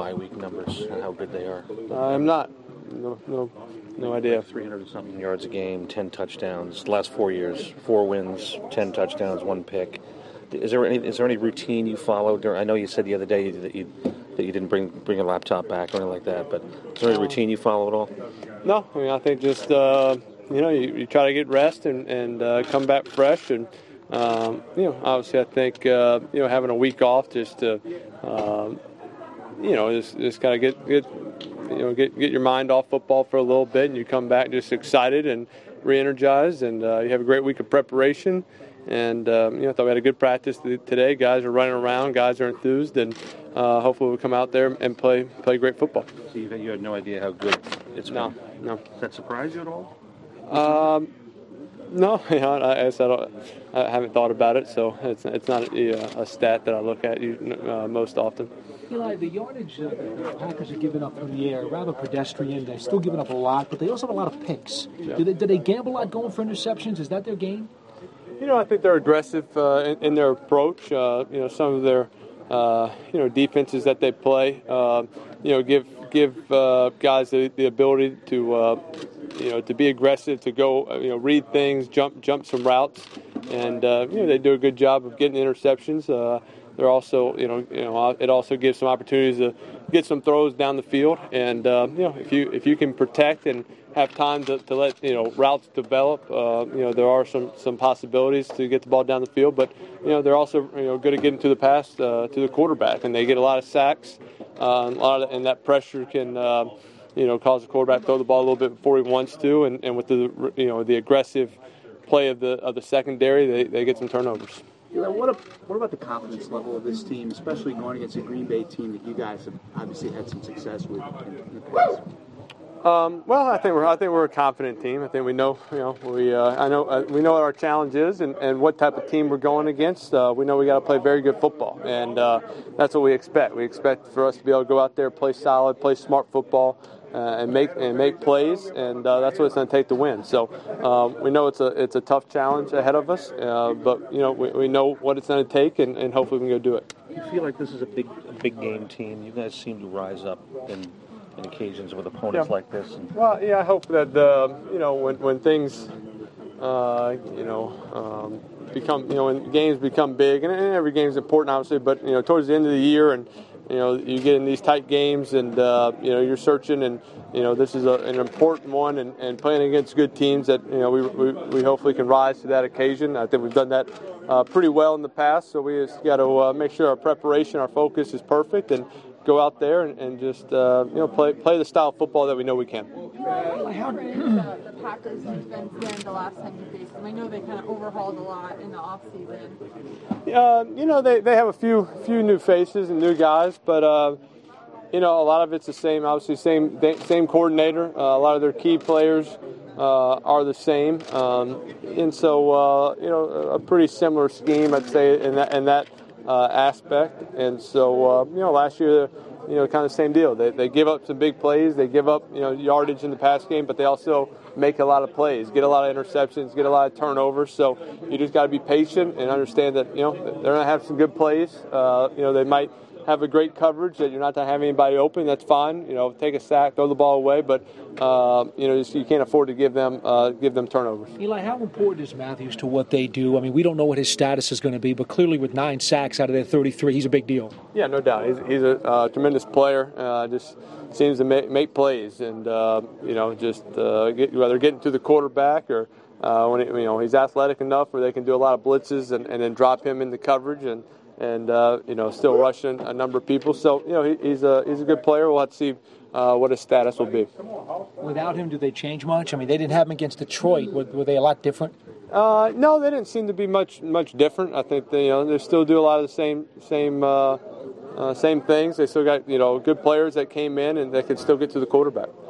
bye week numbers and how good they are? I'm not. No idea. 300-something yards a game, 10 touchdowns. The last 4 years, 4 wins, 10 touchdowns, 1 pick. Is there any routine you followed? I know you said the other day that you didn't bring a laptop back or anything like that, but is there any routine you follow at all? No, I mean, I think just you try to get rest and come back fresh, and obviously I think having a week off just to just kind of get your mind off football for a little bit, and you come back just excited and re-energized, and you have a great week of preparation. And I thought we had a good practice today. Guys are running around. Guys are enthused, and hopefully we'll come out there and play great football. So you had no idea how good it's been? No. Does that surprise you at all? No. I haven't thought about it, so it's not a stat that I look at most often. Eli, the yardage the Packers are giving up from the air, rather pedestrian. They're still giving up a lot, but they also have a lot of picks. Yeah. Do they gamble a lot going for interceptions? Is that their game? I think they're aggressive in their approach. Some of their defenses that they play, give guys the ability to be aggressive, to go, read things, jump some routes, and they do a good job of getting interceptions. They're also, it also gives some opportunities to get some throws down the field, and if you can protect and have time to let routes develop, there are some possibilities to get the ball down the field, but they're also good at getting to the pass to the quarterback, and they get a lot of sacks, and that pressure can cause the quarterback to throw the ball a little bit before he wants to, and with the aggressive play of the secondary, they get some turnovers. What about the confidence level of this team, especially going against a Green Bay team that you guys have obviously had some success with in the past? Well, I think we're a confident team. I think we know, we know what our challenge is and what type of team we're going against. We know we got to play very good football, and that's what we expect. We expect for us to be able to go out there, play solid, play smart football, and make plays, and that's what it's going to take to win. So we know it's a tough challenge ahead of us, but we know what it's going to take, and hopefully we can go do it. You feel like this is a big game team. You guys seem to rise up in occasions with opponents like this. Well, yeah, I hope that when things become when games become big, and every game is important, obviously, but towards the end of the year, and you get in these tight games, and you're searching, and this is an important one, and playing against good teams that we hopefully can rise to that occasion. I think we've done that pretty well in the past, so we just got to make sure our preparation, our focus is perfect, and go out there and just play the style of football that we know we can. How did the Packers defense been the last time you faced them? I know they kind of overhauled a lot in the offseason. They have a few new faces and new guys, but a lot of it's the same. Obviously, same coordinator. A lot of their key players are the same, and so a pretty similar scheme, I'd say, in that aspect. And so last year, kind of same deal. They give up some big plays. They give up yardage in the pass game, but they also make a lot of plays, get a lot of interceptions, get a lot of turnovers. So you just got to be patient and understand that they're going to have some good plays. They might have a great coverage that you're not going to have anybody open. That's fine. Take a sack, throw the ball away, but you can't afford to give them turnovers. Eli, how important is Matthews to what they do? I mean, we don't know what his status is going to be, but clearly with 9 sacks out of their 33, he's a big deal. Yeah, no doubt. He's a tremendous player. Just seems to make plays, and whether getting to the quarterback or when he's athletic enough where they can do a lot of blitzes and then drop him in the coverage and still rushing a number of people. So he's a good player. We'll have to see what his status will be. Without him, do they change much? I mean, they didn't have him against Detroit. Were they a lot different? No, they didn't seem to be much different. I think they still do a lot of the same things. They still got good players that came in and that could still get to the quarterback.